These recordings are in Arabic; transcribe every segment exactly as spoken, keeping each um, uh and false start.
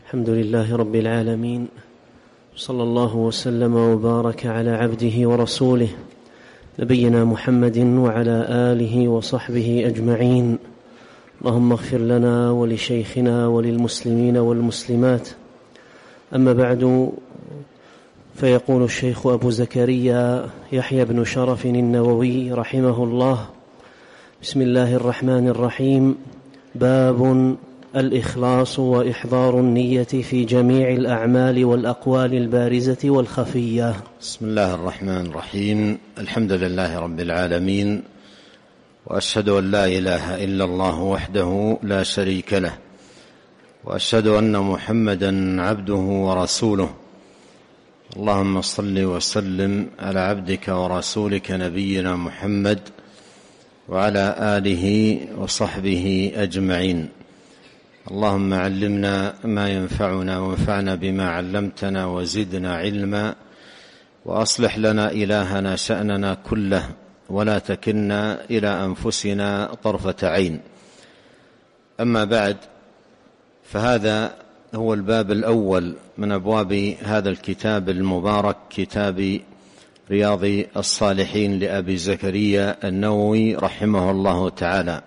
الحمد لله رب العالمين، صلى الله وسلم وبارك على عبده ورسوله نبينا محمد وعلى آله وصحبه أجمعين. اللهم اغفر لنا ولشيخنا وللمسلمين والمسلمات. أما بعد، فيقول الشيخ أبو زكريا يحيى بن شرف النووي رحمه الله: بسم الله الرحمن الرحيم. باب الإخلاص وإحضار النية في جميع الأعمال والأقوال البارزة والخفية. بسم الله الرحمن الرحيم. الحمد لله رب العالمين، وأشهد أن لا إله إلا الله وحده لا شريك له، وأشهد أن محمدا عبده ورسوله. اللهم صل وسلم على عبدك ورسولك نبينا محمد وعلى آله وصحبه أجمعين. اللهم علمنا ما ينفعنا وانفعنا بما علمتنا وزدنا علما، وأصلح لنا إلهنا شأننا كله، ولا تكلنا إلى أنفسنا طرفة عين. أما بعد، فهذا هو الباب الأول من أبواب هذا الكتاب المبارك، كتاب رياض الصالحين لأبي زكريا النووي رحمه الله تعالى.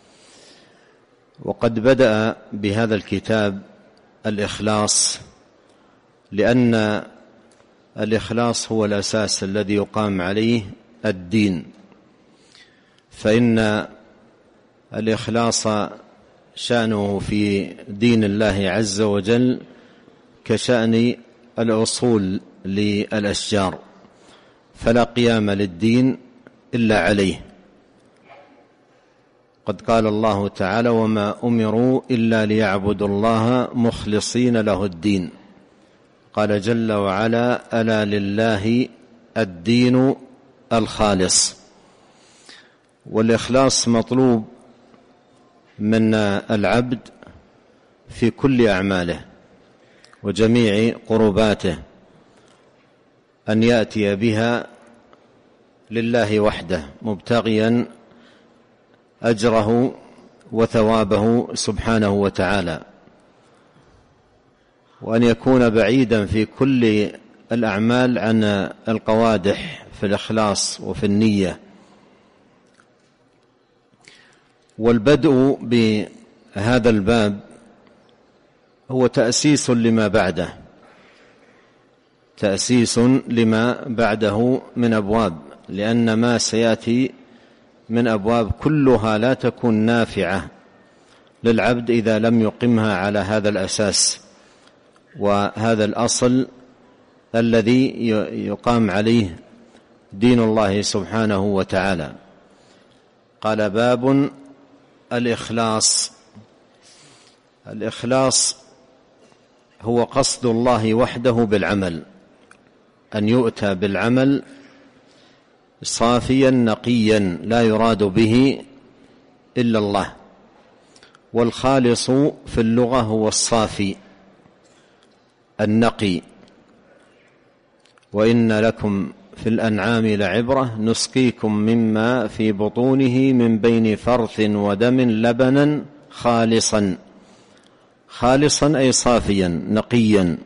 وقد بدأ بهذا الكتاب الإخلاص، لأن الإخلاص هو الأساس الذي يقام عليه الدين، فإن الإخلاص شأنه في دين الله عز وجل كشأن الأصول للأشجار، فلا قيام للدين إلا عليه. قد قال الله تعالى: وما أمروا إلا ليعبدوا الله مخلصين له الدين. قال جل وعلا: ألا لله الدين الخالص. والإخلاص مطلوب من العبد في كل أعماله وجميع قرباته، أن يأتي بها لله وحده مبتغيا أجره وثوابه سبحانه وتعالى، وأن يكون بعيدا في كل الأعمال عن القوادح في الإخلاص وفي النية. والبدء بهذا الباب هو تأسيس لما بعده، تأسيس لما بعده من أبواب، لأن ما سيأتي من أبواب كلها لا تكون نافعة للعبد إذا لم يقمها على هذا الأساس وهذا الأصل الذي يقام عليه دين الله سبحانه وتعالى. قال: باب الإخلاص. الإخلاص هو قصد الله وحده بالعمل، أن يؤتى بالعمل صافيا نقيا لا يراد به إلا الله. والخالص في اللغة هو الصافي النقي. وإن لكم في الأنعام لعبرة نسقيكم مما في بطونه من بين فرث ودم لبنا خالصا. خالصا أي صافيا نقيا.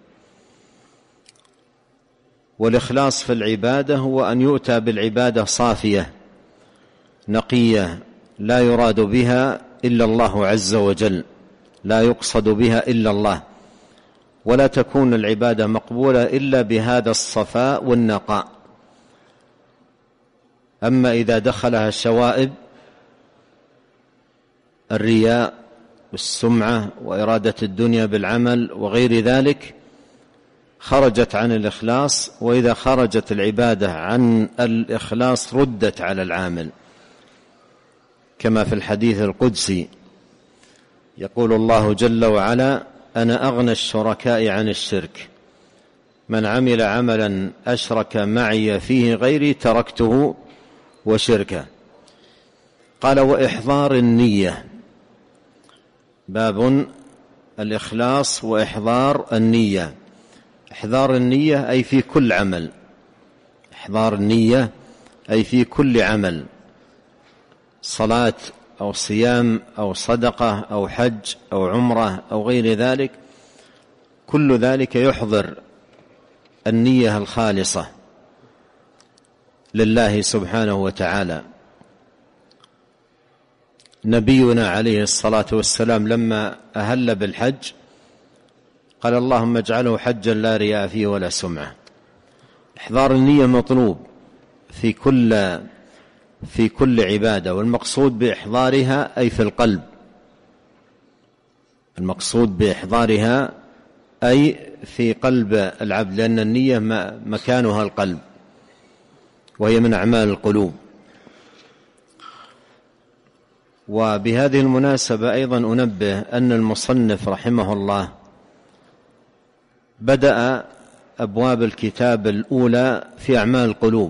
والإخلاص في العبادة هو أن يؤتى بالعبادة صافية نقية لا يراد بها إلا الله عز وجل، لا يقصد بها إلا الله، ولا تكون العبادة مقبولة إلا بهذا الصفاء والنقاء. أما إذا دخلها الشوائب، الرياء والسمعة وإرادة الدنيا بالعمل وغير ذلك، خرجت عن الإخلاص. وإذا خرجت العبادة عن الإخلاص ردت على العامل، كما في الحديث القدسي يقول الله جل وعلا: أنا أغنى الشركاء عن الشرك، من عمل عملا أشرك معي فيه غيري تركته وشركه. قال: وإحضار النية. باب الإخلاص وإحضار النية. إحضار النية أي في كل عمل، إحضار النية أي في كل عمل، صلاة أو صيام أو صدقة أو حج أو عمرة أو غير ذلك، كل ذلك يحضر النية الخالصة لله سبحانه وتعالى. نبينا عليه الصلاة والسلام لما أهل بالحج قال اللهم اجعله حجا لا رياء فيه ولا سمعة. إحضار النية مطلوب في كل في كل عبادة، والمقصود بإحضارها أي في القلب، المقصود بإحضارها أي في قلب العبد، لأن النية مكانها القلب وهي من أعمال القلوب. وبهذه المناسبة أيضا أنبه أن المصنف رحمه الله بدأ أبواب الكتاب الأولى في أعمال القلوب،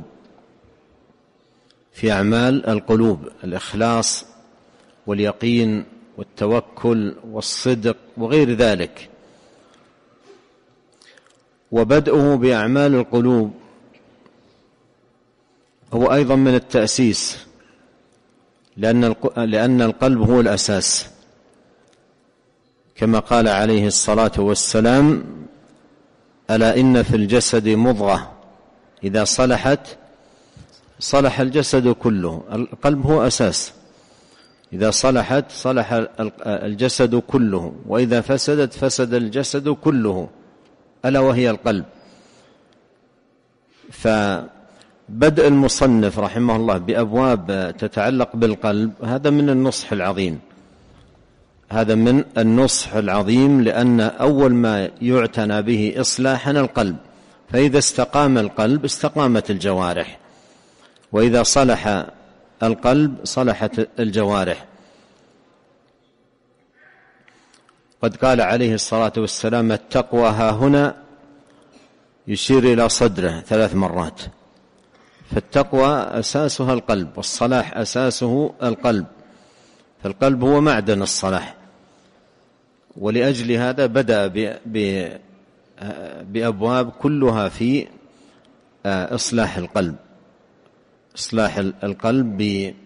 في أعمال القلوب، الإخلاص واليقين والتوكل والصدق وغير ذلك. وبدأه بأعمال القلوب هو أيضا من التأسيس، لأن لأن القلب هو الأساس، كما قال عليه الصلاة والسلام ألا إن في الجسد مضغة إذا صلحت صلح الجسد كله. القلب هو أساس، إذا صلحت صلح الجسد كله، وإذا فسدت فسد الجسد كله، ألا وهي القلب. فبدء المصنف رحمه الله بأبواب تتعلق بالقلب هذا من النصح العظيم، هذا من النصح العظيم، لأن أول ما يعتنى به إصلاحا القلب، فإذا استقام القلب استقامت الجوارح، وإذا صلح القلب صلحت الجوارح. قد قال عليه الصلاة والسلام التقوى ها هنا، يشير إلى صدره ثلاث مرات. فالتقوى أساسها القلب، والصلاح أساسه القلب، فالقلب هو معدن الصلاح. ولأجل هذا بدأ بأبواب كلها في إصلاح القلب، إصلاح القلب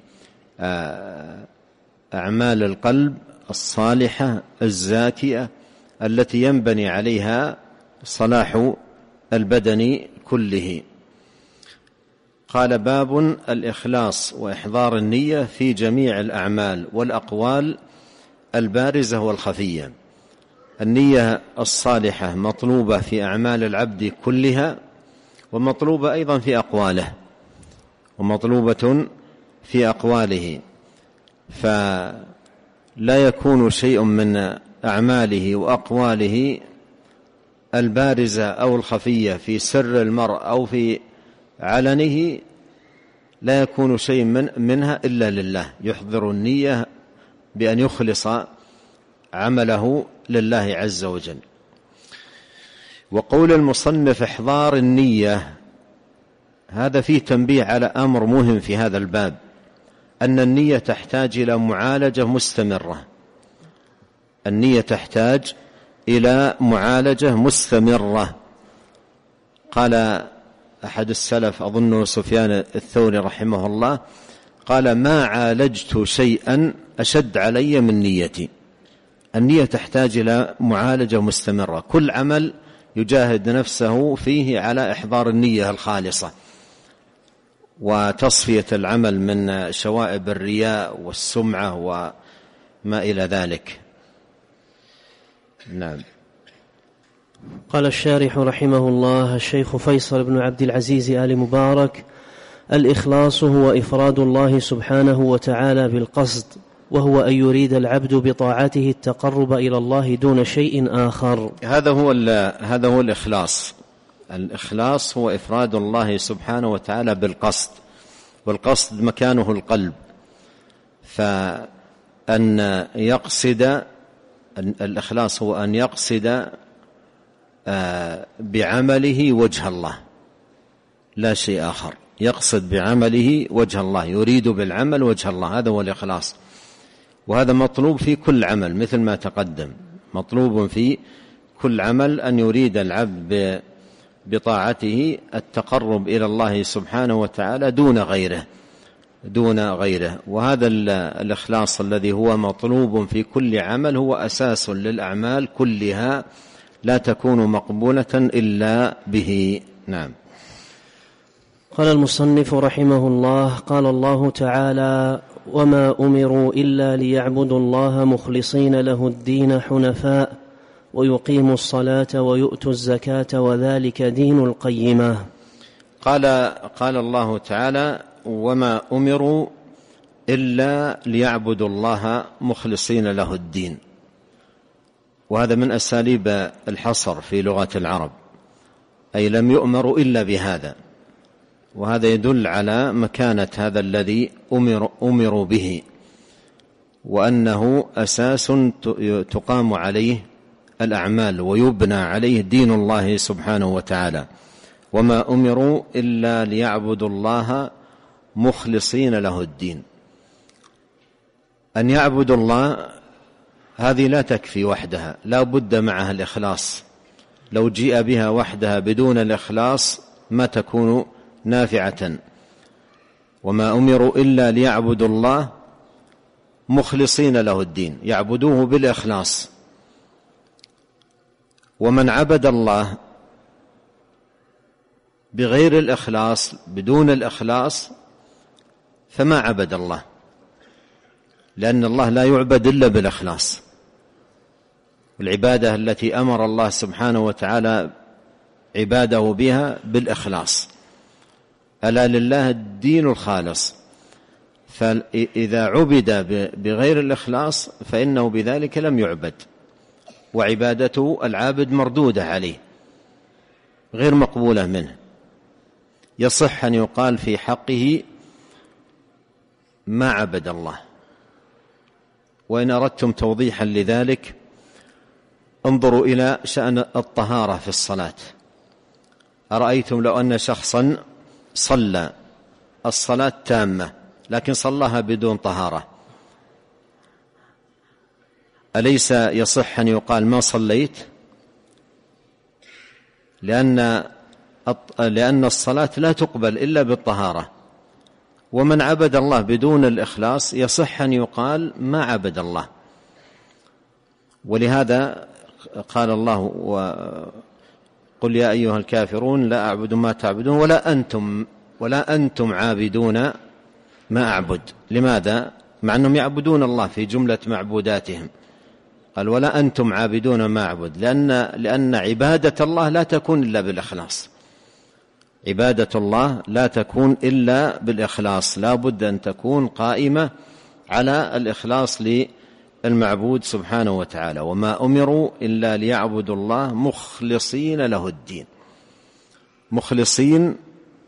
بأعمال القلب الصالحة الزاكية التي ينبني عليها صلاح البدن كله. قال باب الإخلاص وإحضار النية في جميع الأعمال والأقوال البارزة والخفية. النية الصالحة مطلوبة في أعمال العبد كلها، ومطلوبة أيضا في أقواله، ومطلوبة في أقواله، فلا يكون شيء من أعماله وأقواله البارزة أو الخفية في سر المرء أو في علنه، لا يكون شيء من منها إلا لله. يحضر النية بأن يخلص عمله لله عز وجل. وقول المصنف إحضار النية هذا فيه تنبيه على أمر مهم في هذا الباب، أن النية تحتاج إلى معالجة مستمرة. النية تحتاج إلى معالجة مستمرة. قال أحد السلف أظن سفيان الثوري رحمه الله قال ما عالجت شيئا أشد علي من نيتي. النية تحتاج إلى معالجة مستمرة، كل عمل يجاهد نفسه فيه على إحضار النية الخالصة وتصفية العمل من شوائب الرياء والسمعة وما إلى ذلك. نعم. قال الشارح رحمه الله الشيخ فيصل بن عبد العزيز آل مبارك: الإخلاص هو إفراد الله سبحانه وتعالى بالقصد، وهو أن يريد العبد بطاعته التقرب إلى الله دون شيء آخر. هذا هو هذا هو الإخلاص. الإخلاص هو إفراد الله سبحانه وتعالى بالقصد، والقصد مكانه القلب. فأن يقصد الإخلاص هو أن يقصد بعمله وجه الله، لا شيء آخر. يقصد بعمله وجه الله، يريد بالعمل وجه الله، هذا هو الإخلاص. وهذا مطلوب في كل عمل، مثل ما تقدم، مطلوب في كل عمل أن يريد العبد بطاعته التقرب إلى الله سبحانه وتعالى دون غيره دون غيره. وهذا الإخلاص الذي هو مطلوب في كل عمل هو أساس للأعمال كلها، لا تكون مقبولة إلا به. نعم. قال المصنف رحمه الله: قال الله تعالى: وما أمروا إلا ليعبدوا الله مخلصين له الدين حنفاء ويقيموا الصلاة ويؤتوا الزكاة وذلك دين القيمة. قال قال الله تعالى: وما أمروا إلا ليعبدوا الله مخلصين له الدين. وهذا من أساليب الحصر في لغة العرب، أي لم يؤمروا إلا بهذا، وهذا يدل على مكانة هذا الذي أمر أمروا به، وأنه أساس تقام عليه الأعمال ويبنى عليه دين الله سبحانه وتعالى. وما أمروا إلا ليعبدوا الله مخلصين له الدين. أن يعبدوا الله هذه لا تكفي وحدها، لا بد معها الإخلاص. لو جيء بها وحدها بدون الإخلاص ما تكون نافعة. وما أمروا إلا ليعبدوا الله مخلصين له الدين، يعبدوه بالإخلاص. ومن عبد الله بغير الإخلاص، بدون الإخلاص، فما عبد الله، لأن الله لا يعبد إلا بالإخلاص. العبادة التي أمر الله سبحانه وتعالى عباده بها بالإخلاص. ألا لله الدين الخالص، فإذا عبد بغير الإخلاص فإنه بذلك لم يعبد، وعبادته العابد مردودة عليه غير مقبولة منه. يصح أن يقال في حقه ما عبد الله. وإن أردتم توضيحا لذلك انظروا إلى شأن الطهارة في الصلاة. أرأيتم لو أن شخصا صلى الصلاة تامة لكن صلاها بدون طهارة، أليس يصح أن يقال ما صليت؟ لأن لأن الصلاة لا تقبل إلا بالطهارة. ومن عبد الله بدون الإخلاص يصح أن يقال ما عبد الله. ولهذا قال الله: وقل يا أيها الكافرون لا أعبد ما تعبدون ولا أنتم ولا أنتم عابدون ما أعبد. لماذا؟ مع أنهم يعبدون الله في جملة معبوداتهم. قال: ولا أنتم عابدون ما أعبد، لأن, لأن عبادة الله لا تكون إلا بالإخلاص. عبادة الله لا تكون إلا بالإخلاص، لا بد أن تكون قائمة على الإخلاص للمعبود سبحانه وتعالى. وما أمروا إلا ليعبدوا الله مخلصين له الدين. مخلصين،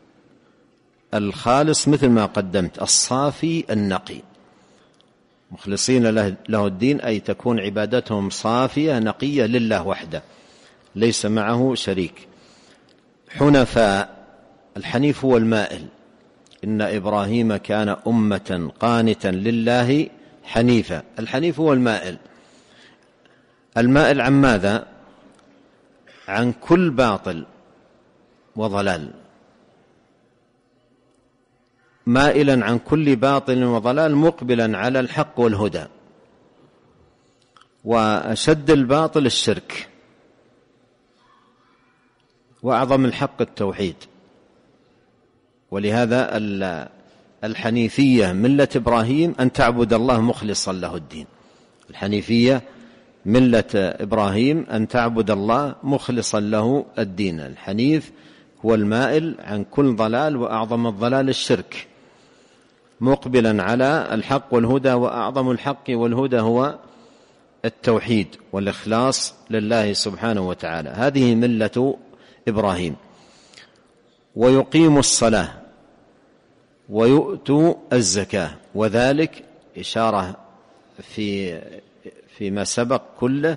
الخالص مثل ما قدمت، الصافي النقي. مخلصين له الدين أي تكون عبادتهم صافية نقية لله وحده، ليس معه شريك. حنفاء، الحنيف هو المائل. إن إبراهيم كان أمة قانتا لله حنيفا. الحنيف هو المائل. المائل عن ماذا؟ عن كل باطل وضلال، مائلا عن كل باطل وضلال مقبلا على الحق والهدى. وأشد الباطل الشرك، وأعظم الحق التوحيد. ولهذا الحنيفية ملة إبراهيم أن تعبد الله مخلصا له الدين. الحنيفية ملة إبراهيم أن تعبد الله مخلصا له الدين. الحنيف هو المائل عن كل ضلال، وأعظم الضلال الشرك، مقبلا على الحق والهدى. وأعظم الحق والهدى هو التوحيد والإخلاص لله سبحانه وتعالى. هذه ملة إبراهيم. ويقيم الصلاة ويؤتوا الزكاة، وذلك إشارة في فيما سبق كله،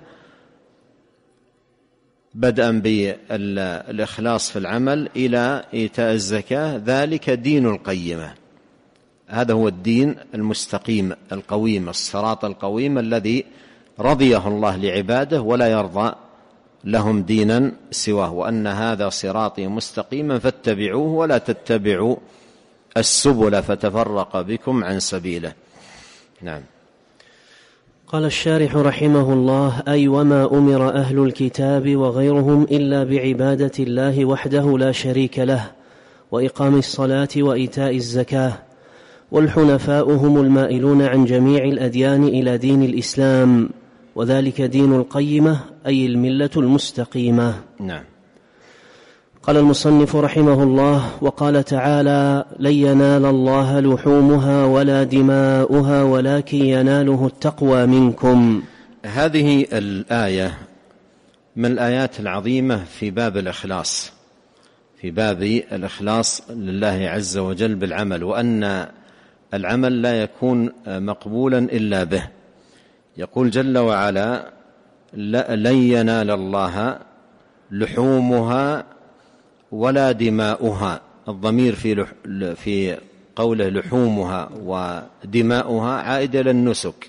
بدءا بالإخلاص في العمل إلى إيتاء الزكاة. ذلك دين القيمة. هذا هو الدين المستقيم القويم، الصراط القويم الذي رضيه الله لعباده ولا يرضى لهم دينا سواه. وأن هذا صراطي مستقيما فاتبعوه ولا تتبعوا السبل فتفرق بكم عن سبيله. نعم. قال الشارح رحمه الله: أي وما أمر أهل الكتاب وغيرهم إلا بعبادة الله وحده لا شريك له، وإقام الصلاة وإيتاء الزكاة، والحنفاء هم المائلون عن جميع الأديان إلى دين الإسلام، وذلك دين القيمة أي الملة المستقيمة. نعم. قال المصنف رحمه الله: وقال تعالى: لن ينال الله لحومها ولا دماؤها ولكن يناله التقوى منكم. هذه الآية من الآيات العظيمة في باب الإخلاص، في باب الإخلاص لله عز وجل بالعمل، وأن العمل لا يكون مقبولا إلا به. يقول جل وعلا: لن ينال الله لحومها ولا دماؤها. الضمير في في قوله لحومها ودماؤها عائد إلى النسك،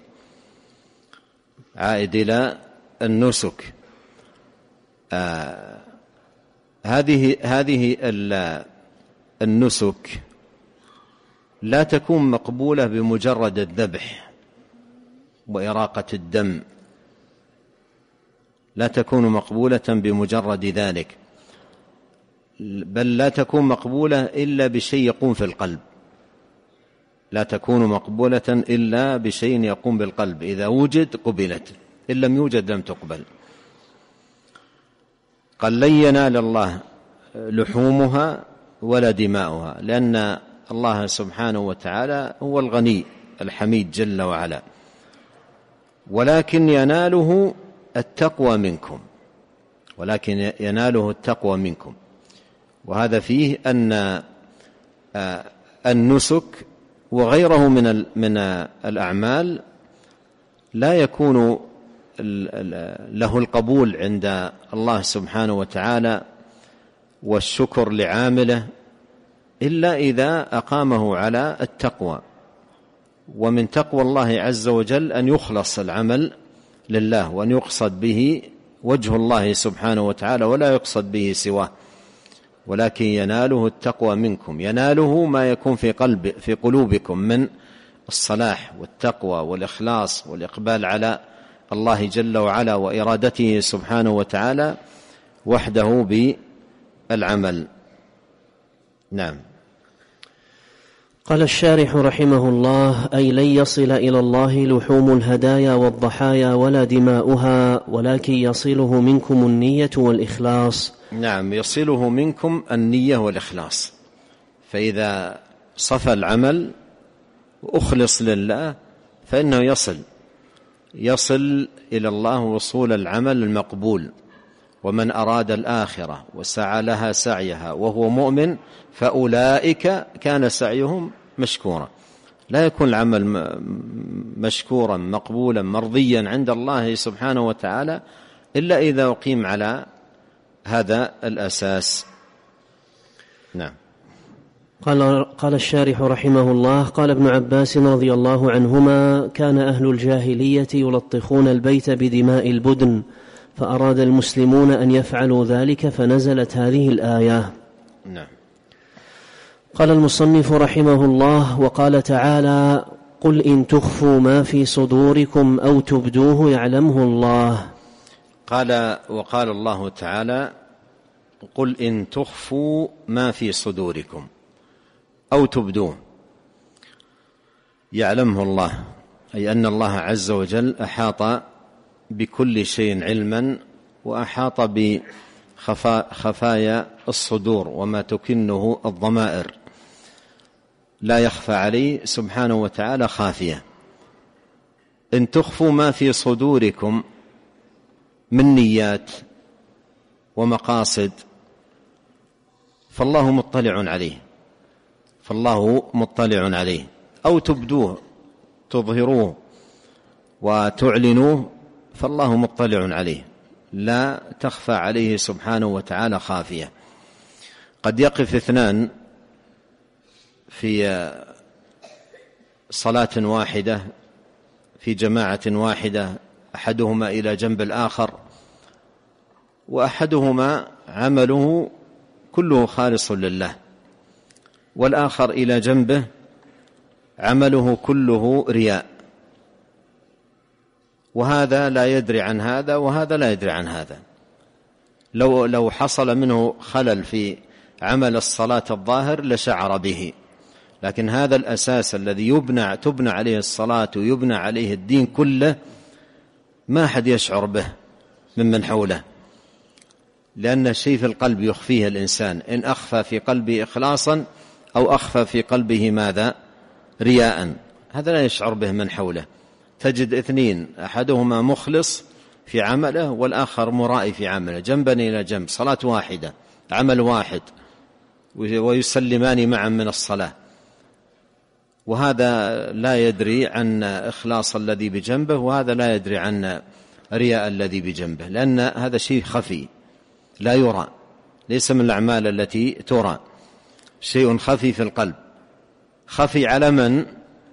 عائد إلى النسك. آه هذه هذه النسك لا تكون مقبولة بمجرد الذبح وإراقة الدم، لا تكون مقبولة بمجرد ذلك، بل لا تكون مقبولة إلا بشيء يقوم في القلب، لا تكون مقبولة إلا بشيء يقوم بالقلب. إذا وجد قبلت، إن لم يوجد لم تقبل. قال: لن ينال الله لحومها ولا دماؤها، لأن الله سبحانه وتعالى هو الغني الحميد جل وعلا، ولكن يناله التقوى منكم، ولكن يناله التقوى منكم. وهذا فيه أن النسك وغيره من من الأعمال لا يكون له القبول عند الله سبحانه وتعالى والشكر لعامله إلا إذا أقامه على التقوى. ومن تقوى الله عز وجل أن يخلص العمل لله، وأن يقصد به وجه الله سبحانه وتعالى ولا يقصد به سواه. ولكن يناله التقوى منكم، يناله ما يكون في قلب في قلوبكم من الصلاح والتقوى والإخلاص والإقبال على الله جل وعلا وإرادته سبحانه وتعالى وحده بالعمل. نعم. قال الشارح رحمه الله: أي لن يصل إلى الله لحوم الهدايا والضحايا ولا دماؤها، ولكن يصله منكم النية والإخلاص. نعم، يصله منكم النية والإخلاص. فإذا صفى العمل وأخلص لله فإنه يصل يصل إلى الله وصول العمل المقبول. ومن أراد الآخرة وسعى لها سعيها وهو مؤمن فأولئك كان سعيهم مشكورا. لا يكون العمل مشكورا مقبولا مرضيا عند الله سبحانه وتعالى إلا إذا أقيم على هذا الأساس. نعم. قال, قال الشارح رحمه الله: قال ابن عباس رضي الله عنهما: كان أهل الجاهلية يلطخون البيت بدماء البدن، فأراد المسلمون أن يفعلوا ذلك فنزلت هذه الآية. نعم. قال المصنف رحمه الله: وقال تعالى: قل إن تخفوا ما في صدوركم أو تبدوه يعلمه الله. قال وقال الله تعالى: قل إن تخفوا ما في صدوركم أو تبدوه يعلمه الله، أي أن الله عز وجل أحاط بكل شيء علما، وأحاط بخفايا الصدور وما تكنه الضمائر، لا يخفى عليه سبحانه وتعالى خافية. إن تخفوا ما في صدوركم من نيات ومقاصد فالله مطلع عليه فالله مطلع عليه أو تبدوه تظهروه وتعلنوه فالله مطلع عليه، لا تخفى عليه سبحانه وتعالى خافية. قد يقف اثنان في صلاة واحدة في جماعة واحدة، أحدهما إلى جنب الآخر، وأحدهما عمله كله خالص لله، والآخر إلى جنبه عمله كله رياء. وهذا لا يدري عن هذا وهذا لا يدري عن هذا. لو لو حصل منه خلل في عمل الصلاة الظاهر لشعر به، لكن هذا الأساس الذي يبنى تبنى عليه الصلاة ويبنى عليه الدين كله ما أحد يشعر به ممن حوله، لأن الشيء في القلب يخفيه الإنسان، إن أخفى في قلبه إخلاصا أو أخفى في قلبه ماذا؟ رياء، هذا لا يشعر به من حوله. تجد اثنين أحدهما مخلص في عمله والآخر مرائي في عمله، جنبا إلى جنب، صلاة واحدة، عمل واحد، ويسلمان معا من الصلاة، وهذا لا يدري عن إخلاص الذي بجنبه وهذا لا يدري عن رياء الذي بجنبه، لأن هذا شيء خفي لا يرى، ليس من الأعمال التي ترى، شيء خفي في القلب. خفي على من؟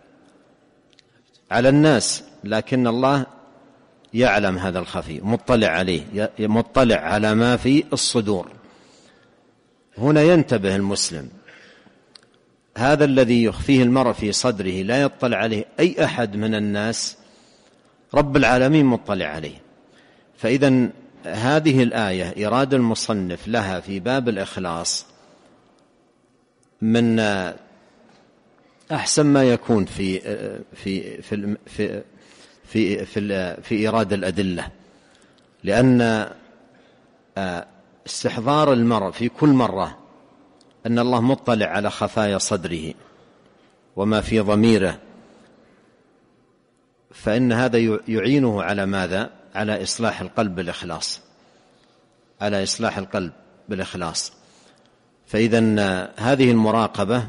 على الناس، لكن الله يعلم هذا الخفي، مطلع عليه، مطلع على ما في الصدور. هنا ينتبه المسلم، هذا الذي يخفيه المرء في صدره لا يطلع عليه أي أحد من الناس، رب العالمين مطلع عليه. فإذا هذه الآية إرادة المصنف لها في باب الإخلاص من أحسن ما يكون في في في في في في, في إيراد الأدلة، لأن استحضار المرء في كل مرة أن الله مطلع على خفايا صدره وما في ضميره، فإن هذا يعينه على ماذا؟ على إصلاح القلب بالإخلاص، على إصلاح القلب بالإخلاص. فإذا هذه المراقبة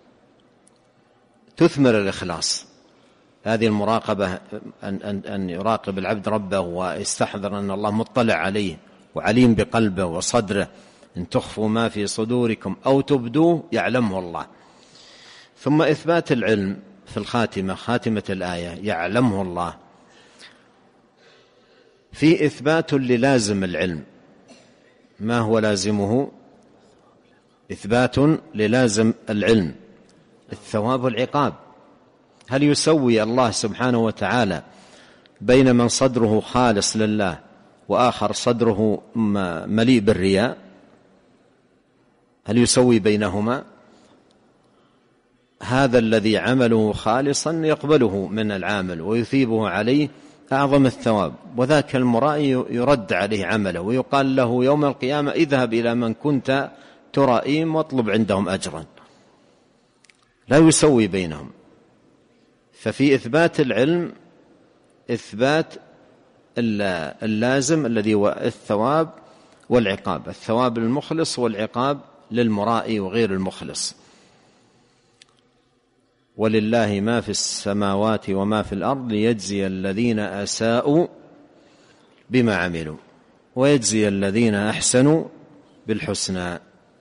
تثمر الإخلاص، هذه المراقبة أن, أن, أن يراقب العبد ربه ويستحضر أن الله مطلع عليه وعليم بقلبه وصدره، إن تخفوا ما في صدوركم أو تبدوه يعلمه الله. ثم إثبات العلم في الخاتمة، خاتمة الآية يعلمه الله، في إثبات للازم العلم. ما هو لازمه؟ إثبات للازم العلم، الثواب والعقاب. هل يسوي الله سبحانه وتعالى بين من صدره خالص لله وآخر صدره مليء بالرياء؟ هل يسوي بينهما؟ هذا الذي عمله خالصا يقبله من العامل ويثيبه عليه أعظم الثواب، وذاك المرائي يرد عليه عمله ويقال له يوم القيامة اذهب إلى من كنت ترائيم واطلب عندهم أجرا. لا يسوي بينهم. ففي إثبات العلم إثبات اللازم الذي هو الثواب والعقاب، الثواب للمخلص والعقاب للمرائي وغير المخلص. ولله ما في السماوات وما في الأرض ليجزي الذين أساءوا بما عملوا ويجزي الذين أحسنوا بالحسنى.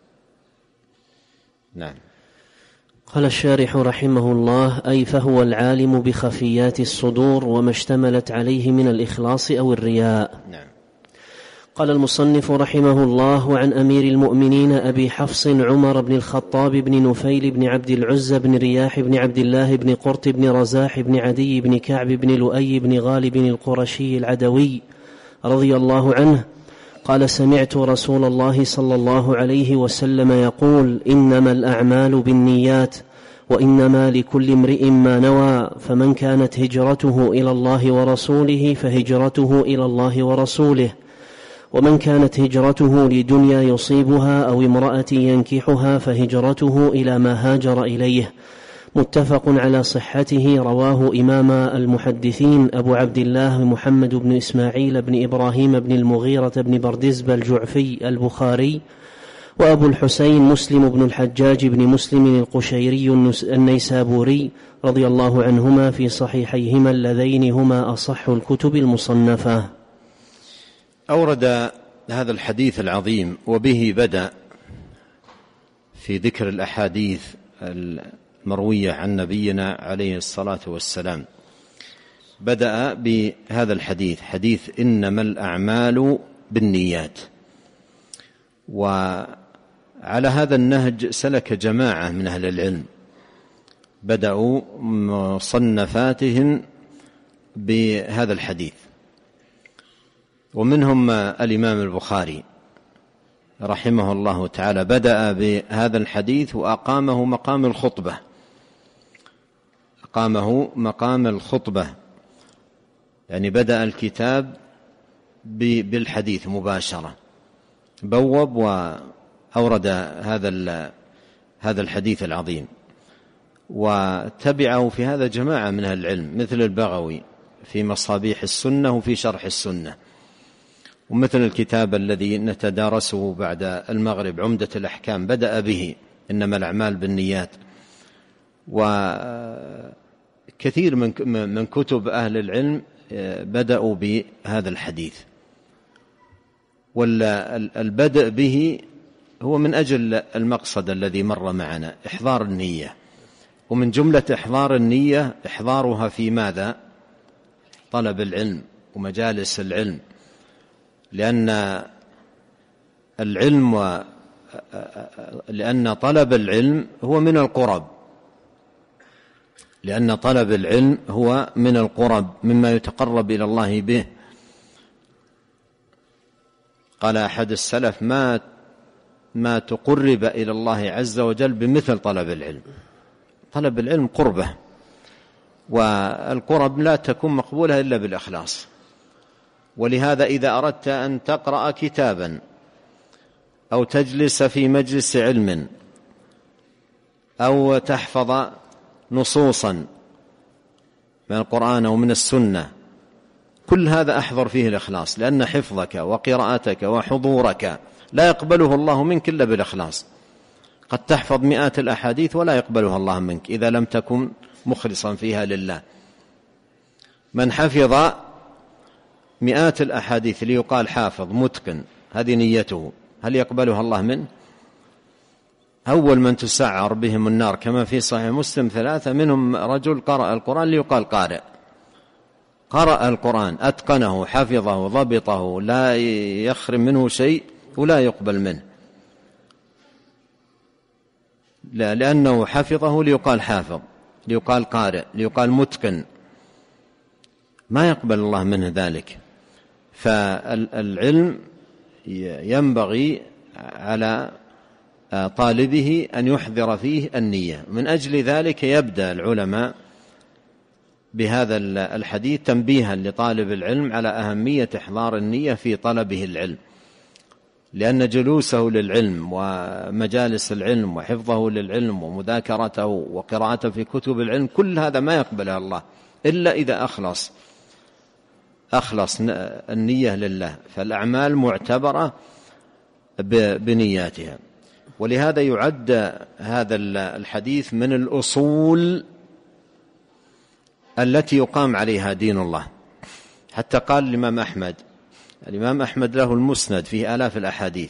نعم. قال الشارح رحمه الله: أي فهو العالم بخفيات الصدور وما اشتملت عليه من الإخلاص أو الرياء. نعم. قال المصنف رحمه الله: عن أمير المؤمنين أبي حفص عمر بن الخطاب بن نفيل بن عبد العزى بن رياح بن عبد الله بن قرط بن رزاح بن عدي بن كعب بن لؤي بن غالب القرشي العدوي رضي الله عنه قال: سمعت رسول الله صلى الله عليه وسلم يقول: إنما الأعمال بالنيات وإنما لكل امرئ ما نوى، فمن كانت هجرته إلى الله ورسوله فهجرته إلى الله ورسوله، ومن كانت هجرته لدنيا يصيبها أو امرأة ينكحها فهجرته إلى ما هاجر إليه. متفق على صحته، رواه إمام المحدثين أبو عبد الله محمد بن إسماعيل بن إبراهيم بن المغيرة بن بردزبة الجعفي البخاري، وأبو الحسين مسلم بن الحجاج بن مسلم القشيري النيسابوري رضي الله عنهما في صحيحيهما اللذين هما أصح الكتب المصنفة. أورد هذا الحديث العظيم وبه بدأ في ذكر الأحاديث المروية عن نبينا عليه الصلاة والسلام. بدأ بهذا الحديث، حديث إنما الأعمال بالنيات. وعلى هذا النهج سلك جماعة من أهل العلم، بدأوا مصنفاتهم بهذا الحديث. ومنهم الإمام البخاري رحمه الله تعالى، بدأ بهذا الحديث وأقامه مقام الخطبة، أقامه مقام الخطبة، يعني بدأ الكتاب بالحديث مباشرة، بوب وأورد هذا هذا الحديث العظيم. وتبعه في هذا جماعة من أهل العلم مثل البغوي في مصابيح السنة وفي شرح السنة، ومثل الكتاب الذي نتدارسه بعد المغرب عمدة الأحكام بدأ به إنما الأعمال بالنيات. وكثير من من كتب أهل العلم بدأوا بهذا الحديث، والبدء به هو من أجل المقصد الذي مر معنا، إحضار النية. ومن جملة إحضار النية إحضارها في ماذا؟ طلب العلم ومجالس العلم، لأن العلم و... لأن طلب العلم هو من القرب، لأن طلب العلم هو من القرب مما يتقرب إلى الله به. قال أحد السلف: ما ما تقرب إلى الله عز وجل بمثل طلب العلم. طلب العلم قربة، والقرب لا تكون مقبولة إلا بالإخلاص. ولهذا إذا أردت أن تقرأ كتابا أو تجلس في مجلس علم أو تحفظ نصوصا من القرآن أو من السنة، كل هذا أحضر فيه الإخلاص، لأن حفظك وقراءتك وحضورك لا يقبله الله منك إلا بالإخلاص. قد تحفظ مئات الأحاديث ولا يقبلها الله منك إذا لم تكن مخلصا فيها لله. من حفظ مئات الأحاديث ليقال حافظ متقن، هذه نيته، هل يقبلها الله منه؟ أول من تسعر بهم النار كما في صحيح مسلم ثلاثة، منهم رجل قرأ القرآن ليقال قارئ، قرأ القرآن أتقنه حفظه ضبطه لا يخرم منه شيء ولا يقبل منه، لا، لأنه حفظه ليقال حافظ، ليقال قارئ، ليقال متقن، ما يقبل الله منه ذلك. فالعلم ينبغي على طالبه أن يحضر فيه النية. من أجل ذلك يبدأ العلماء بهذا الحديث تنبيها لطالب العلم على أهمية إحضار النية في طلبه العلم، لأن جلوسه للعلم ومجالس العلم وحفظه للعلم ومذاكرته وقراءته في كتب العلم كل هذا ما يقبله الله إلا إذا أخلص أخلص النية لله. فالأعمال معتبرة بنياتها. ولهذا يعد هذا الحديث من الأصول التي يقام عليها دين الله. حتى قال الإمام أحمد، الإمام أحمد له المسند فيه آلاف الأحاديث،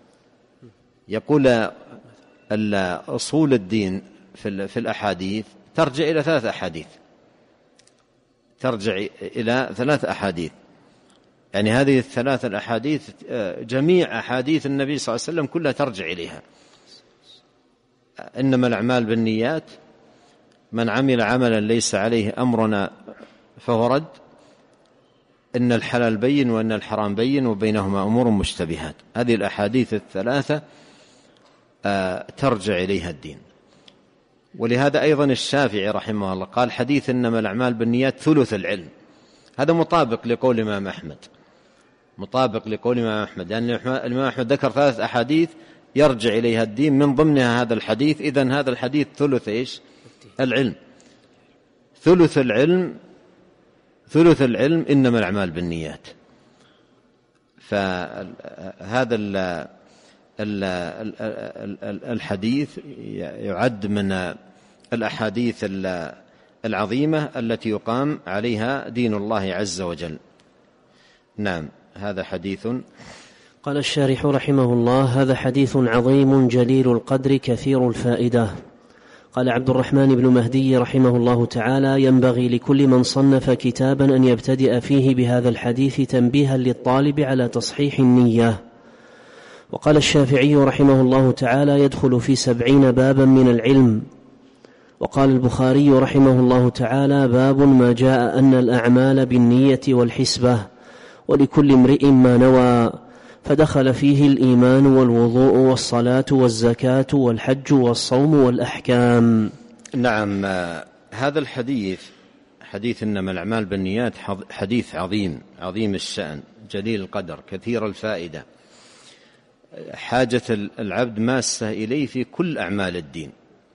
يقول أصول الدين في الأحاديث ترجع إلى ثلاث أحاديث، ترجع إلى ثلاث أحاديث، يعني هذه الثلاث الأحاديث جميع أحاديث النبي صلى الله عليه وسلم كلها ترجع إليها. إنما الأعمال بالنيات، من عمل عملا ليس عليه أمرنا فهو رد، إن الحلال بين وإن الحرام بين وبينهما أمور مشتبهات. هذه الأحاديث الثلاثة ترجع إليها الدين. ولهذا أيضا الشافعي رحمه الله قال حديث إنما الأعمال بالنيات ثلث العلم. هذا مطابق لقول الإمام أحمد، مطابق لقول الإمام أحمد، لأن يعني الإمام أحمد ذكر ثلاث أحاديث يرجع إليها الدين، من ضمنها هذا الحديث. إذن هذا الحديث ثلث إيش؟ العلم. ثلث العلم، ثلث العلم إنما الأعمال بالنيات. فهذا الحديث يعد من الأحاديث العظيمة التي يقام عليها دين الله عز وجل. نعم، هذا حديث. قال الشارح رحمه الله: هذا حديث عظيم جليل القدر كثير الفائدة. قال عبد الرحمن بن مهدي رحمه الله تعالى: ينبغي لكل من صنف كتابا أن يبتدئ فيه بهذا الحديث تنبيها للطالب على تصحيح النية. وقال الشافعي رحمه الله تعالى: يدخل في سبعين بابا من العلم. وقال البخاري رحمه الله تعالى: باب ما جاء أن الأعمال بالنية والحسبة ولكل امرئ ما نوى، فدخل فيه الإيمان والوضوء والصلاة والزكاة والحج والصوم والأحكام. نعم، هذا الحديث حديث إنما الأعمال بالنيات حديث عظيم عظيم الشأن جليل القدر كثير الفائدة، حاجة العبد ماسة إليه في كل أعمال الدين.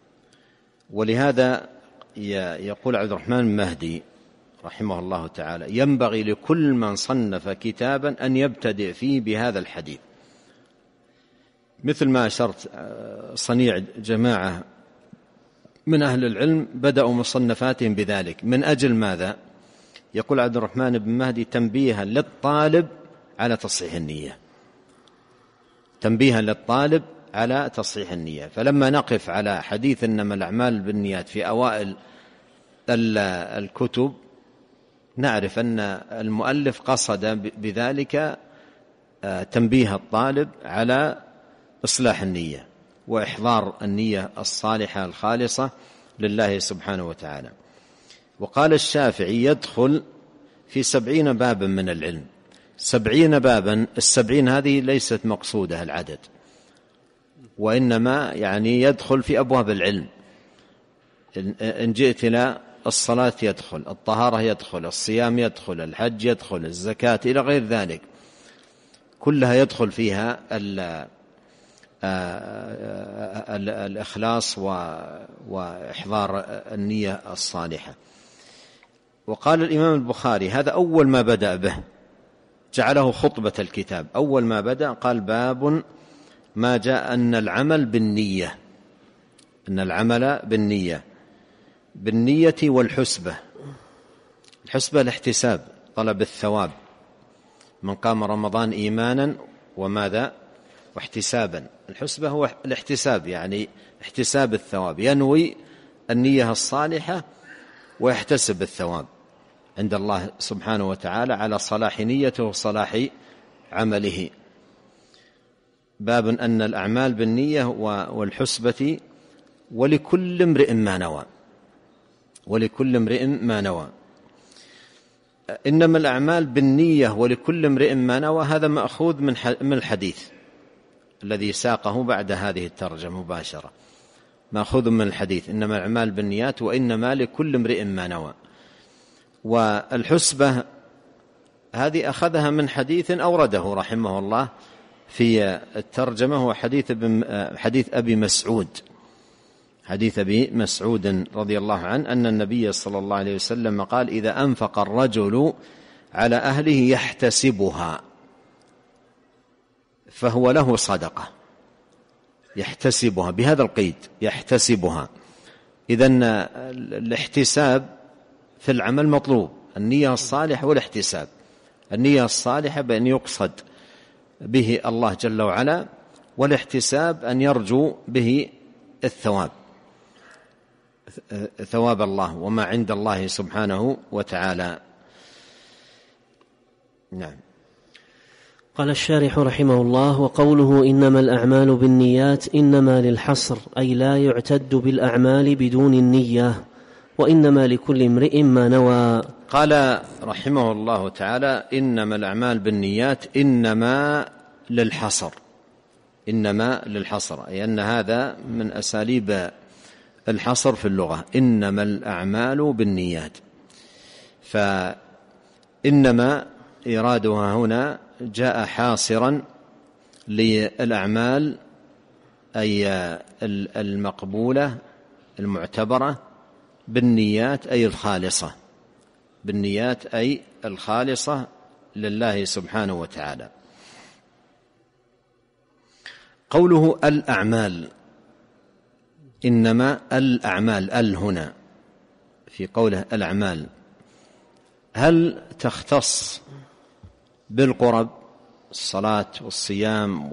ولهذا يقول عبد الرحمن المهدي رحمه الله تعالى: ينبغي لكل من صنف كتابا أن يبتدئ فيه بهذا الحديث، مثل ما أشرت صنيع جماعة من أهل العلم بدأوا مصنفاتهم بذلك. من أجل ماذا؟ يقول عبد الرحمن بن مهدي: تنبيها للطالب على تصحيح النية، تنبيها للطالب على تصحيح النية. فلما نقف على حديث إنما الأعمال بالنيات في أوائل الكتب نعرف أن المؤلف قصد بذلك تنبيه الطالب على إصلاح النية وإحضار النية الصالحة الخالصة لله سبحانه وتعالى. وقال الشافعي: يدخل في سبعين بابا من العلم. سبعين بابا، السبعين هذه ليست مقصودة العدد، وإنما يعني يدخل في أبواب العلم. إن جئت إلى الصلاة يدخل، الطهارة يدخل، الصيام يدخل، الحج يدخل، الزكاة إلى غير ذلك، كلها يدخل فيها الإخلاص وإحضار النية الصالحة. وقال الإمام البخاري: هذا أول ما بدأ به، جعله خطبة الكتاب. أول ما بدأ قال: باب ما جاء أن العمل بالنية، أن العمل بالنية بالنية والحسبة. الحسبة الاحتساب، طلب الثواب. من قام رمضان إيمانا وماذا؟ واحتسابا. الحسبة هو الاحتساب، يعني احتساب الثواب، ينوي النية الصالحة ويحتسب الثواب عند الله سبحانه وتعالى على صلاح نيته وصلاح عمله. باب أن الأعمال بالنية والحسبة ولكل امرئ ما نوى، ولكل امرئ ما نوى. إنما الأعمال بالنية ولكل امرئ ما نوى، هذا مأخوذ من الحديث الذي ساقه بعد هذه الترجمة مباشرة، مأخوذ من الحديث: إنما الأعمال بالنيات وإنما لكل امرئ ما نوى. والحسبة هذه أخذها من حديث أورده رحمه الله في الترجمة، هو حديث حديث أبي مسعود، حديث أبي مسعود رضي الله عنه أن النبي صلى الله عليه وسلم قال: إذا أنفق الرجل على أهله يحتسبها فهو له صدقة. يحتسبها بهذا القيد، يحتسبها. إذن الاحتساب في العمل مطلوب، النية الصالحة والاحتساب. النية الصالحة بأن يقصد به الله جل وعلا، والاحتساب أن يرجو به الثواب، ثواب الله وما عند الله سبحانه وتعالى. نعم. قال الشارح رحمه الله: وقوله إنما الأعمال بالنيات إنما للحصر، أي لا يعتد بالأعمال بدون النية، وإنما لكل امرئ ما نوى. قال رحمه الله تعالى: إنما الأعمال بالنيات إنما للحصر، إنما للحصر، أي أن هذا من أساليب الحصر في اللغة، إنما الأعمال بالنيات. فإنما إرادها هنا جاء حاصرا للأعمال، أي المقبولة المعتبرة، بالنيات أي الخالصة، بالنيات أي الخالصة لله سبحانه وتعالى. قوله الأعمال، إنما الأعمال، ال هنا في قوله الأعمال، هل تختص بالقرب الصلاة والصيام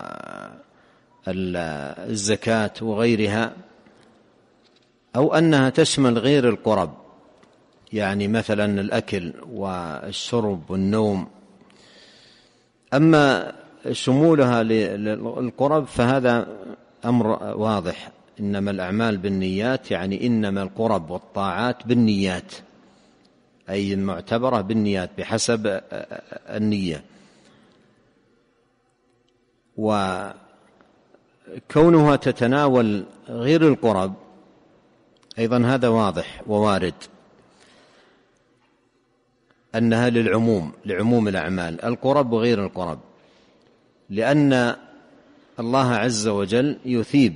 والزكاة وغيرها، أو أنها تشمل غير القرب، يعني مثلا الأكل والشرب والنوم؟ أما شمولها للقرب فهذا أمر واضح، إنما الأعمال بالنيات يعني إنما القرب والطاعات بالنيات، أي معتبرة بالنيات بحسب النية. وكونها تتناول غير القرب أيضا هذا واضح ووارد، أنها للعموم، لعموم الأعمال القرب وغير القرب، لأن الله عز وجل يثيب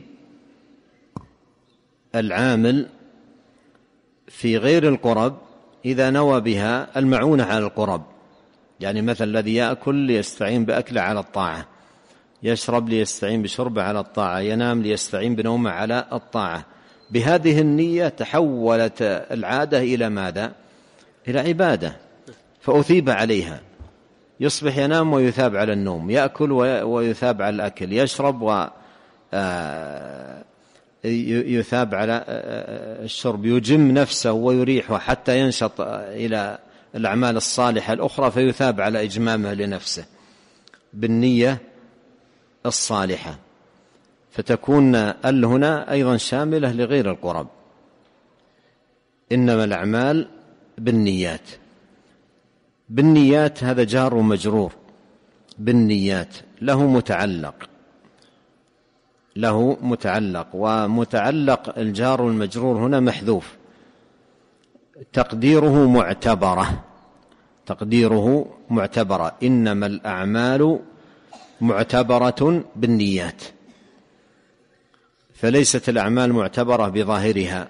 العامل في غير القرب إذا نوى بها المعونة على القرب. يعني مثل الذي يأكل ليستعين بأكله على الطاعة، يشرب ليستعين بشربه على الطاعة، ينام ليستعين بنومه على الطاعة. بهذه النية تحولت العادة إلى ماذا؟ إلى عبادة، فأثيب عليها، يصبح ينام ويثاب على النوم، يأكل ويثاب على الأكل، يشرب ويثاب على الشرب، يجم نفسه ويريحه حتى ينشط إلى الأعمال الصالحة الأخرى فيثاب على إجمامه لنفسه بالنية الصالحة. فتكون ال هنا أيضا شاملة لغير القرب. إنما الأعمال بالنيات، بالنيات هذا جار ومجرور، بالنيات له متعلق، له متعلق، ومتعلق الجار والمجرور هنا محذوف، تقديره معتبرة، تقديره معتبرة. إنما الأعمال معتبرة بالنيات، فليست الأعمال معتبرة بظاهرها،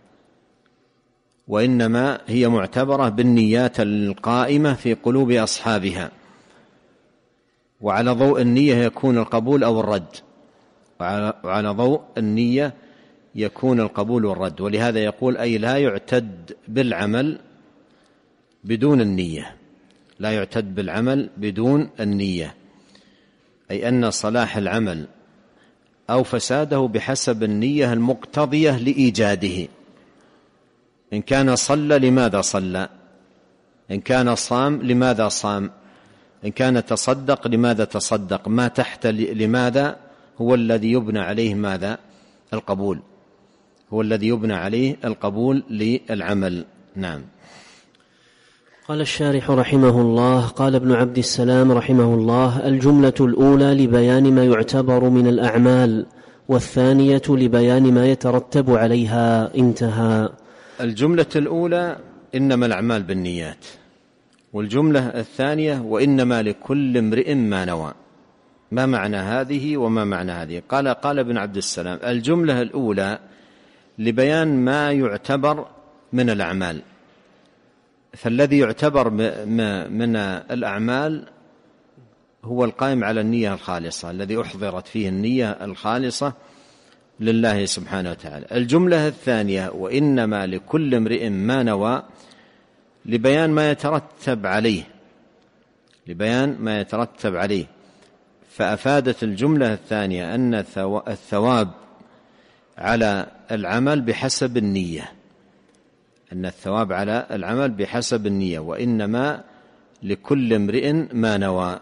وإنما هي معتبرة بالنيات القائمة في قلوب أصحابها، وعلى ضوء النية يكون القبول أو الرد، وعلى ضوء النية يكون القبول والرد. ولهذا يقول أي لا يعتد بالعمل بدون النية، لا يعتد بالعمل بدون النية، أي أن صلاح العمل أو فساده بحسب النية المقتضية لإيجاده. إن كان صلى لماذا صلى، إن كان صام لماذا صام، إن كان تصدق لماذا تصدق، ما تحت لماذا هو الذي يبنى عليه ماذا؟ القبول، هو الذي يبنى عليه القبول للعمل. نعم. قال الشارح رحمه الله: قال ابن عبد السلام رحمه الله: الجملة الأولى لبيان ما يعتبر من الأعمال، والثانية لبيان ما يترتب عليها. انتهى. الجملة الأولى إنما الأعمال بالنيات، والجملة الثانية وإنما لكل امرئ ما نوى. ما معنى هذه وما معنى هذه؟ قال قال ابن عبد السلام: الجملة الأولى لبيان ما يعتبر من الأعمال، فالذي يعتبر من الأعمال هو القائم على النية الخالصة، الذي أحضرت فيه النية الخالصة لله سبحانه وتعالى. الجملة الثانية وإنما لكل امرئ ما نوى لبيان ما يترتب عليه، لبيان ما يترتب عليه. فأفادت الجملة الثانية أن الثواب على العمل بحسب النية، أن الثواب على العمل بحسب النية، وإنما لكل امرئ ما نوى.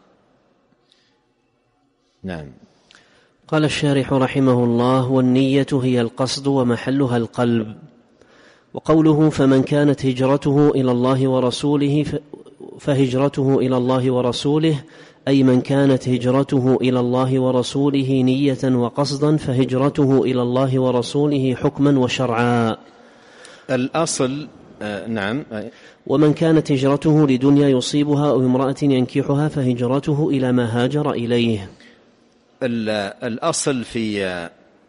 نعم. قال الشارح رحمه الله: والنية هي القصد ومحلها القلب. وقوله: فمن كانت هجرته إلى الله ورسوله فهجرته إلى الله ورسوله، أي من كانت هجرته إلى الله ورسوله نية وقصدا فهجرته إلى الله ورسوله حكما وشرعا. الأصل آه نعم. ومن كانت هجرته لدنيا يصيبها أو امرأة ينكحها فهجرته إلى ما هاجر إليه. الأصل في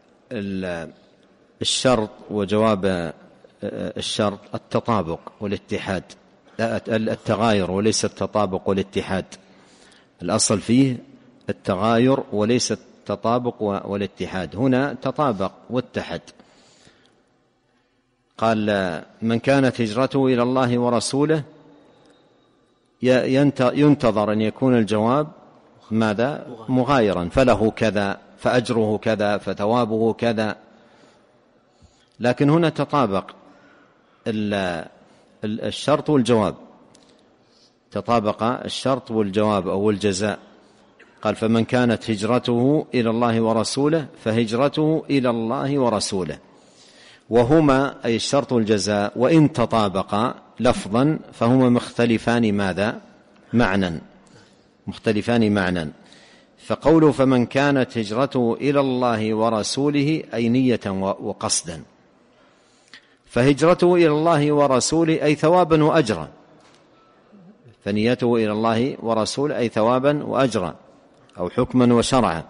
الشرط وجواب الشرط التطابق والاتحاد، التغاير وليس التطابق والاتحاد. الأصل فيه التغاير وليس التطابق والاتحاد. هنا تطابق واتحد. قال: من كانت هجرته إلى الله ورسوله، ينتظر أن يكون الجواب ماذا؟ مغايرا، فله كذا، فأجره كذا، فثوابه كذا. لكن هنا تطابق الشرط والجواب، تطابق الشرط والجواب أو الجزاء. قال فمن كانت هجرته إلى الله ورسوله فهجرته إلى الله ورسوله، وهما أي الشرط والجزاء وإن تطابقا لفظا فهما مختلفان ماذا؟ معنى، مختلفان معنى. فقوله فمن كانت هجرته إلى الله ورسوله أي نية وقصدا، فهجرته إلى الله ورسوله أي ثوابا وأجرا، فنيته إلى الله ورسوله أي ثوابا وأجرا أو حكما وشرعا،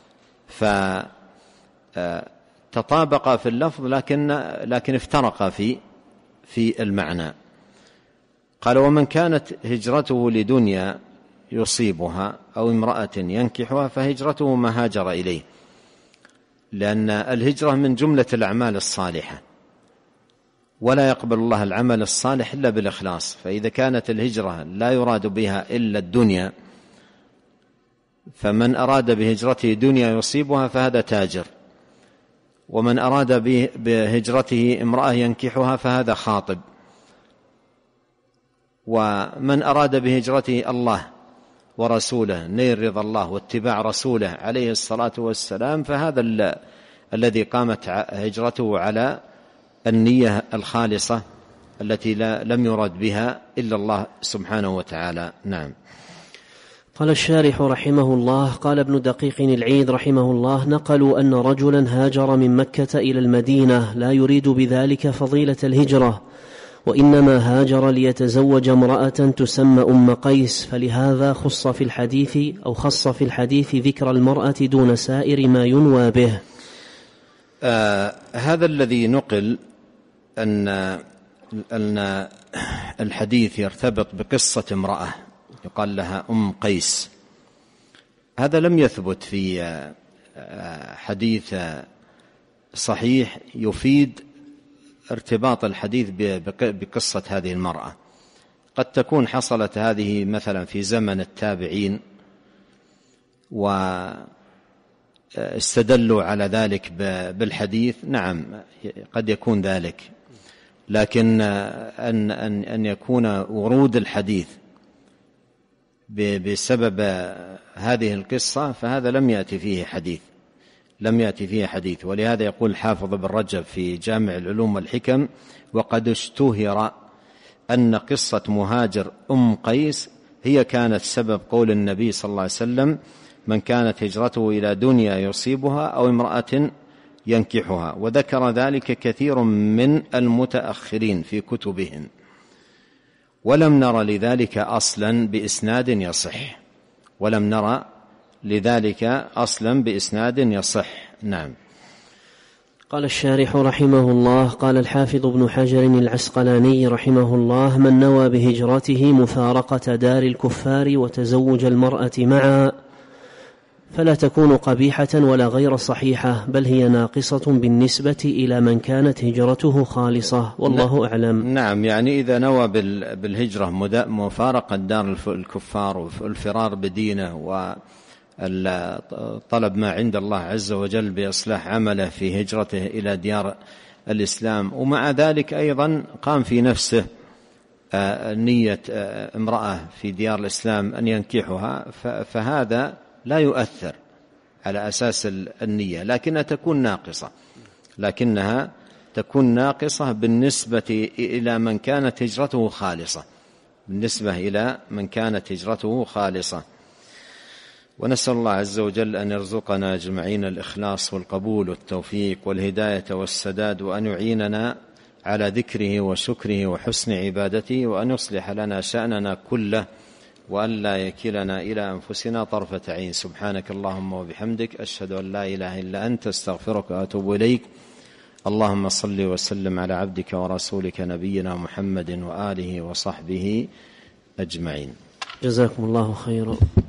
فتطابق في اللفظ لكن لكن افترق في في المعنى. قال ومن كانت هجرته لدنيا يصيبها أو امرأة ينكحها فهجرته ما هاجر إليه، لأن الهجرة من جملة الأعمال الصالحة، ولا يقبل الله العمل الصالح إلا بالإخلاص. فإذا كانت الهجرة لا يراد بها إلا الدنيا، فمن أراد بهجرته دنيا يصيبها فهذا تاجر، ومن أراد بهجرته امرأة ينكحها فهذا خاطب، ومن أراد بهجرته الله ورسوله نيل رضا الله واتباع رسوله عليه الصلاة والسلام فهذا ال... الذي قامت هجرته على النية الخالصة التي لا لم يرد بها إلا الله سبحانه وتعالى. نعم. قال الشارح رحمه الله: قال ابن دقيق العيد رحمه الله: نقلوا أن رجلا هاجر من مكة إلى المدينة لا يريد بذلك فضيلة الهجرة، وإنما هاجر ليتزوج امرأة تسمى أم قيس، فلهذا خص في الحديث أو خص في الحديث ذكر المرأة دون سائر ما ينوى به. آه هذا الذي نقل أن أن الحديث يرتبط بقصة امرأة يقال لها أم قيس، هذا لم يثبت في حديث صحيح يفيد ارتباط الحديث بقصة هذه المرأة. قد تكون حصلت هذه مثلا في زمن التابعين واستدلوا على ذلك بالحديث، نعم قد يكون ذلك، لكن أن, أن, أن يكون ورود الحديث بسبب هذه القصة فهذا لم يأتي فيه حديث لم يأتي فيه حديث ولهذا يقول الحافظ ابن رجب في جامع العلوم والحكم: وقد اشتهر أن قصة مهاجر أم قيس هي كانت سبب قول النبي صلى الله عليه وسلم: من كانت هجرته إلى دنيا يصيبها أو امرأة ينكحها، وذكر ذلك كثير من المتأخرين في كتبهم، ولم نرى لذلك أصلا بإسناد يصح ولم نرى لذلك أصلا بإسناد يصح. نعم. قال الشارح رحمه الله: قال الحافظ ابن حجر العسقلاني رحمه الله: من نوى بهجرته مفارقة دار الكفار وتزوج المرأة معا فلا تكون قبيحة ولا غير صحيحة، بل هي ناقصة بالنسبة إلى من كانت هجرته خالصة، والله أعلم. نعم، يعني إذا نوى بالهجرة مفارقة دار الكفار والفرار بدينه وطلب ما عند الله عز وجل بإصلاح عمله في هجرته إلى ديار الإسلام، ومع ذلك أيضا قام في نفسه نية امرأة في ديار الإسلام أن ينكحها، فهذا لا يؤثر على أساس النية، لكنها تكون ناقصة لكنها تكون ناقصة بالنسبة إلى من كانت هجرته خالصة بالنسبة إلى من كانت هجرته خالصة. ونسأل الله عز وجل أن يرزقنا أجمعين الإخلاص والقبول والتوفيق والهداية والسداد، وأن يعيننا على ذكره وشكره وحسن عبادته، وأن يصلح لنا شأننا كله، وأن لا يكلنا إلى أنفسنا طرفة عين. سبحانك اللهم وبحمدك، أشهد أن لا إله إلا أنت، استغفرك وأتوب إليك. اللهم صل وسلم على عبدك ورسولك نبينا محمد وآله وصحبه أجمعين. جزاكم الله خيرا.